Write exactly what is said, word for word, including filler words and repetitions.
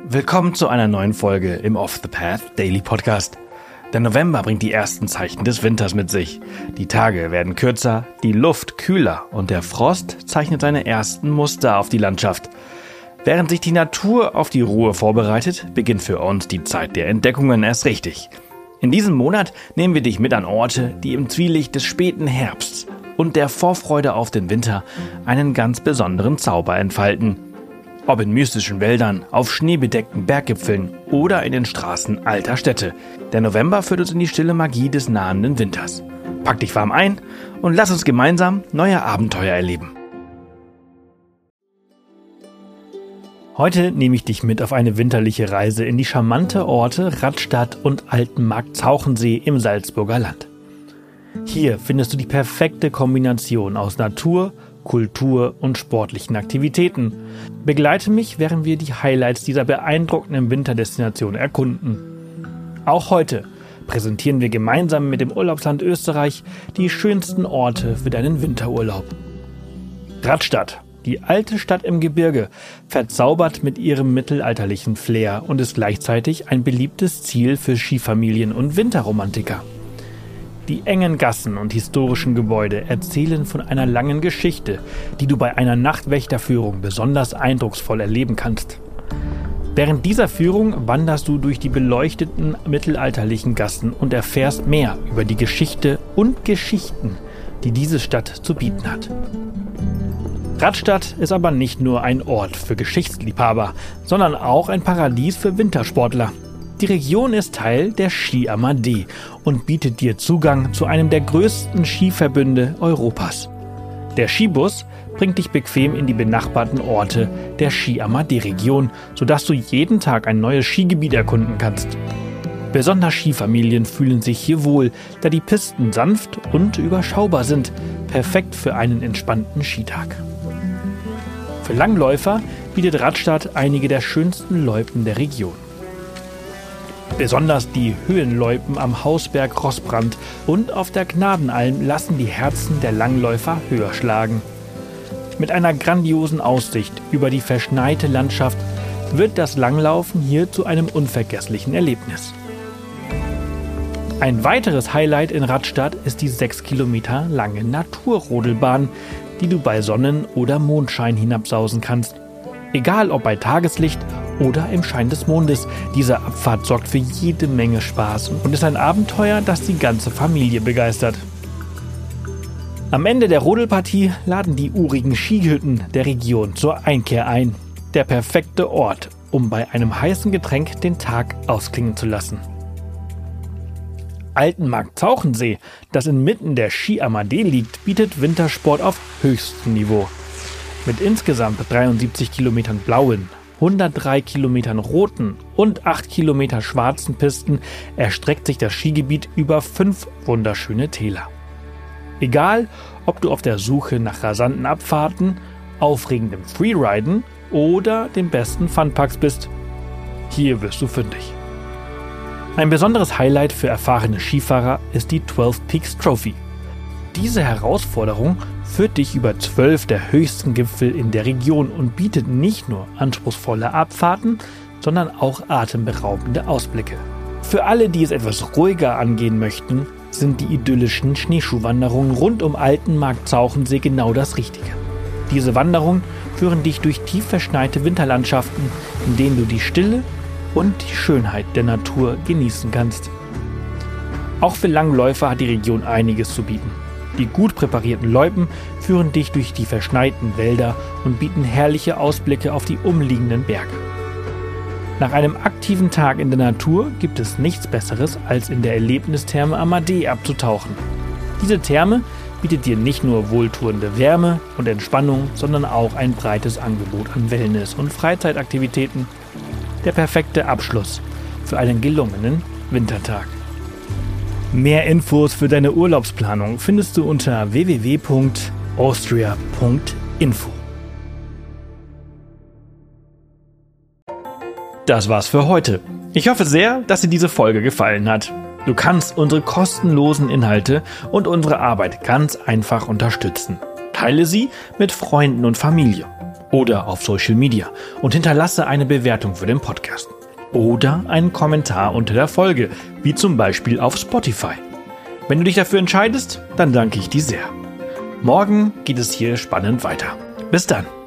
Willkommen zu einer neuen Folge im Off the Path Daily Podcast. Der November bringt die ersten Zeichen des Winters mit sich. Die Tage werden kürzer, die Luft kühler und der Frost zeichnet seine ersten Muster auf die Landschaft. Während sich die Natur auf die Ruhe vorbereitet, beginnt für uns die Zeit der Entdeckungen erst richtig. In diesem Monat nehmen wir dich mit an Orte, die im Zwielicht des späten Herbsts und der Vorfreude auf den Winter einen ganz besonderen Zauber entfalten. Ob in mystischen Wäldern, auf schneebedeckten Berggipfeln oder in den Straßen alter Städte. Der November führt uns in die stille Magie des nahenden Winters. Pack dich warm ein und lass uns gemeinsam neue Abenteuer erleben. Heute nehme ich dich mit auf eine winterliche Reise in die charmante Orte Radstadt und Altenmarkt Zauchensee im Salzburger Land. Hier findest du die perfekte Kombination aus Natur, Kultur und sportlichen Aktivitäten. Begleite mich, während wir die Highlights dieser beeindruckenden Winterdestination erkunden. Auch heute präsentieren wir gemeinsam mit dem Urlaubsland Österreich die schönsten Orte für deinen Winterurlaub. Radstadt, die alte Stadt im Gebirge, verzaubert mit ihrem mittelalterlichen Flair und ist gleichzeitig ein beliebtes Ziel für Skifamilien und Winterromantiker. Die engen Gassen und historischen Gebäude erzählen von einer langen Geschichte, die du bei einer Nachtwächterführung besonders eindrucksvoll erleben kannst. Während dieser Führung wanderst du durch die beleuchteten mittelalterlichen Gassen und erfährst mehr über die Geschichte und Geschichten, die diese Stadt zu bieten hat. Radstadt ist aber nicht nur ein Ort für Geschichtsliebhaber, sondern auch ein Paradies für Wintersportler. Die Region ist Teil der Ski Amadee und bietet dir Zugang zu einem der größten Skiverbünde Europas. Der Skibus bringt dich bequem in die benachbarten Orte der Ski Amadee-Region, sodass du jeden Tag ein neues Skigebiet erkunden kannst. Besonders Skifamilien fühlen sich hier wohl, da die Pisten sanft und überschaubar sind, perfekt für einen entspannten Skitag. Für Langläufer bietet Radstadt einige der schönsten Loipen der Region. Besonders die Höhenloipen am Hausberg Rossbrand und auf der Gnadenalm lassen die Herzen der Langläufer höher schlagen. Mit einer grandiosen Aussicht über die verschneite Landschaft wird das Langlaufen hier zu einem unvergesslichen Erlebnis. Ein weiteres Highlight in Radstadt ist die sechs Kilometer lange Naturrodelbahn, die du bei Sonnen- oder Mondschein hinabsausen kannst. Egal ob bei Tageslicht oder im Schein des Mondes, diese Abfahrt sorgt für jede Menge Spaß und ist ein Abenteuer, das die ganze Familie begeistert. Am Ende der Rodelpartie laden die urigen Skihütten der Region zur Einkehr ein. Der perfekte Ort, um bei einem heißen Getränk den Tag ausklingen zu lassen. Altenmarkt Zauchensee, das inmitten der Ski Amadee liegt, bietet Wintersport auf höchstem Niveau. Mit insgesamt dreiundsiebzig Kilometern blauen, hundertdrei Kilometern roten und acht Kilometer schwarzen Pisten erstreckt sich das Skigebiet über fünf wunderschöne Täler. Egal, ob du auf der Suche nach rasanten Abfahrten, aufregendem Freeriden oder den besten Funpacks bist, hier wirst du fündig. Ein besonderes Highlight für erfahrene Skifahrer ist die zwölf Peaks Trophy. Diese Herausforderung führt dich über zwölf der höchsten Gipfel in der Region und bietet nicht nur anspruchsvolle Abfahrten, sondern auch atemberaubende Ausblicke. Für alle, die es etwas ruhiger angehen möchten, sind die idyllischen Schneeschuhwanderungen rund um Altenmarkt Zauchensee genau das Richtige. Diese Wanderungen führen dich durch tief verschneite Winterlandschaften, in denen du die Stille und die Schönheit der Natur genießen kannst. Auch für Langläufer hat die Region einiges zu bieten. Die gut präparierten Loipen führen dich durch die verschneiten Wälder und bieten herrliche Ausblicke auf die umliegenden Berge. Nach einem aktiven Tag in der Natur gibt es nichts Besseres, als in der Erlebnistherme Amadee abzutauchen. Diese Therme bietet dir nicht nur wohltuende Wärme und Entspannung, sondern auch ein breites Angebot an Wellness- und Freizeitaktivitäten. Der perfekte Abschluss für einen gelungenen Wintertag. Mehr Infos für deine Urlaubsplanung findest du unter w w w punkt austria punkt info. Das war's für heute. Ich hoffe sehr, dass dir diese Folge gefallen hat. Du kannst unsere kostenlosen Inhalte und unsere Arbeit ganz einfach unterstützen. Teile sie mit Freunden und Familie. oder auf Social Media und hinterlasse eine Bewertung für den Podcast. Oder einen Kommentar unter der Folge, wie zum Beispiel auf Spotify. Wenn du dich dafür entscheidest, dann danke ich dir sehr. Morgen geht es hier spannend weiter. Bis dann.